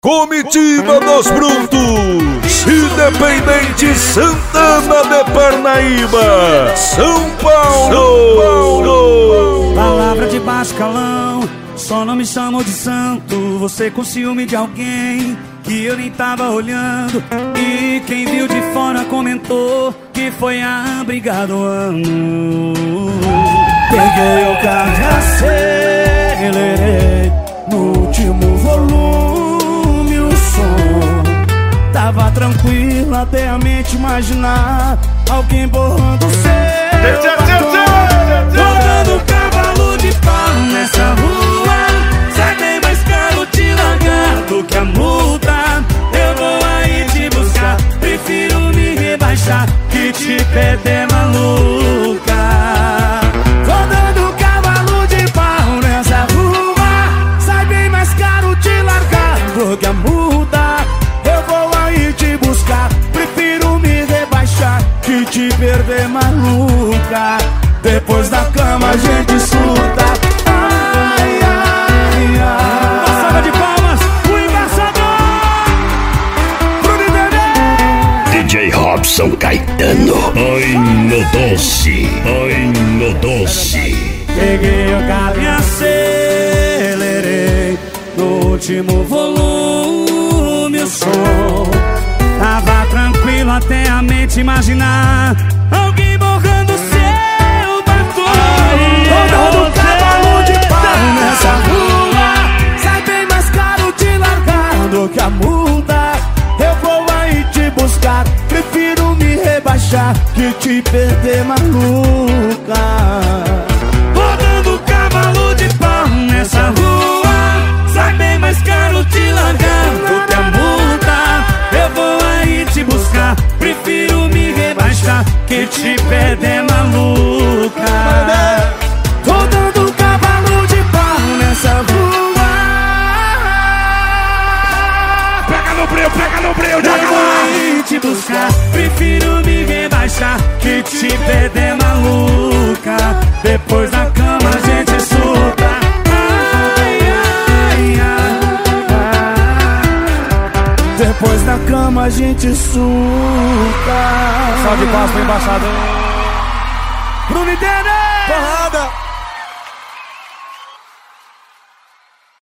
Comitiva dos Brutos, Independente Santana de Parnaíba, São Paulo. Palavra de baixo calão, só não me chamam de santo. Você com ciúme de alguém que eu nem tava olhando. E quem viu de fora comentou que foi a briga do ano. Peguei o carro e acelerei no último volume o som. Tava tranquilo até a mente imaginar alguém borrando o seu rodando cavalo de pau nessa rua. Sai bem mais caro te largar do que a multa. Eu vou aí te buscar, prefiro me rebaixar que te perder maluca. Rodando cavalo de pau nessa rua. Sai bem mais caro te largar do que a multa. Eu vou aí te buscar, prefiro me rebaixar que te perder maluca. Depois da cama a gente surta. Ai, ai, ai. Uma salva de palmas, o embaixador Bruno Dedé. DJ Robson Caetano. Ai no doce, ai no doce. Peguei o carro e acelerei no último volume o som. Tava tranquilo até a mente imaginar alguém borrando seu batom. Rodando cavalo de pau nessa rua. Sai bem mais caro te largar do que a multa. Eu vou aí te buscar, prefiro me rebaixar que te perder maluca. Rodando cavalo de pau nessa rua. Sai bem mais caro te largar do que a multa. Eu vou aí te buscar, prefiro me rebaixar que te perder maluca. Tô dando cavalo de pau nessa rua. Pega no breu, Eu vou aí te buscar, prefiro me rebaixar que te perder maluca. Depois da cama a gente surta. Ai, ai, ai. Depois da cama a gente surta. Salve de paz pro embaixador Bruno Dedé. Porrada.